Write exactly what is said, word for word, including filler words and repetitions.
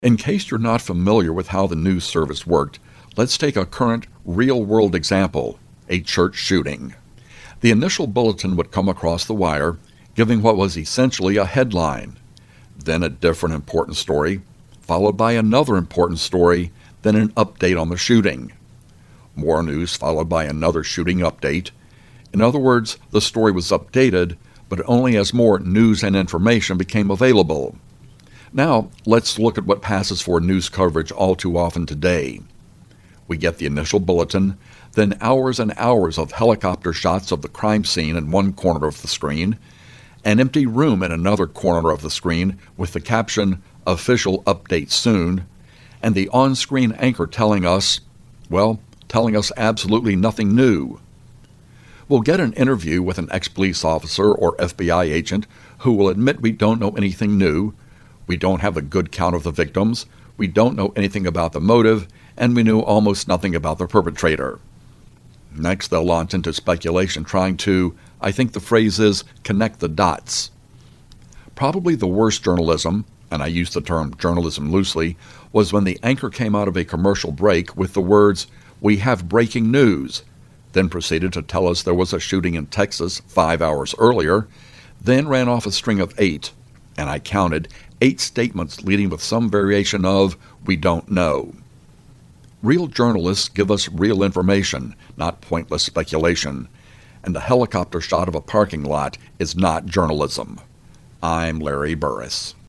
In case you're not familiar with how the news service worked, let's take a current, real-world example, a church shooting. The initial bulletin would come across the wire, giving what was essentially a headline, then a different important story, followed by another important story, then an update on the shooting. More news followed by another shooting update. In other words, the story was updated, but only as more news and information became available. Now, let's look at what passes for news coverage all too often today. We get the initial bulletin, then hours and hours of helicopter shots of the crime scene in one corner of the screen, an empty room in another corner of the screen with the caption, "Official update soon," and the on-screen anchor telling us, well, telling us absolutely nothing new. We'll get an interview with an ex-police officer or F B I agent who will admit we don't know anything new, we don't have a good count of the victims, we don't know anything about the motive, and we knew almost nothing about the perpetrator. Next, they'll launch into speculation trying to, I think the phrase is, connect the dots. Probably the worst journalism, and I use the term journalism loosely, was when the anchor came out of a commercial break with the words, "We have breaking news," then proceeded to tell us there was a shooting in Texas five hours earlier, then ran off a string of eight, and I counted, eight statements leading with some variation of, "we don't know." Real journalists give us real information, not pointless speculation, and a helicopter shot of a parking lot is not journalism. I'm Larry Burris.